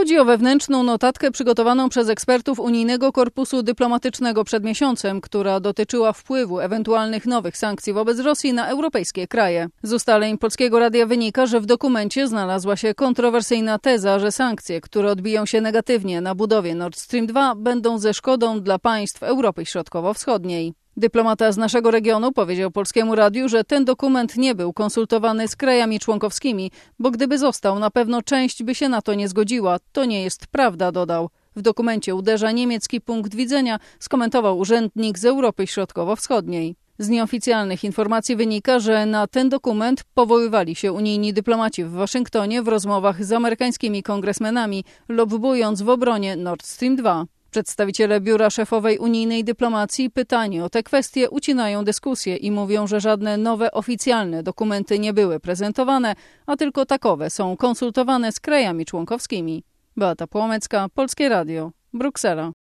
Chodzi o wewnętrzną notatkę przygotowaną przez ekspertów Unijnego Korpusu Dyplomatycznego przed miesiącem, która dotyczyła wpływu ewentualnych nowych sankcji wobec Rosji na europejskie kraje. Z ustaleń Polskiego Radia wynika, że w dokumencie znalazła się kontrowersyjna teza, że sankcje, które odbiją się negatywnie na budowie Nord Stream 2, będą ze szkodą dla państw Europy Środkowo-Wschodniej. Dyplomata z naszego regionu powiedział Polskiemu Radiu, że ten dokument nie był konsultowany z krajami członkowskimi, bo gdyby został, na pewno część by się na to nie zgodziła. To nie jest prawda, dodał. W dokumencie uderza niemiecki punkt widzenia, skomentował urzędnik z Europy Środkowo-Wschodniej. Z nieoficjalnych informacji wynika, że na ten dokument powoływali się unijni dyplomaci w Waszyngtonie w rozmowach z amerykańskimi kongresmenami, lobbując w obronie Nord Stream 2. Przedstawiciele biura szefowej unijnej dyplomacji pytani o te kwestie ucinają dyskusję i mówią, że żadne nowe oficjalne dokumenty nie były prezentowane, a tylko takowe są konsultowane z krajami członkowskimi. Beata Płomecka, Polskie Radio, Bruksela.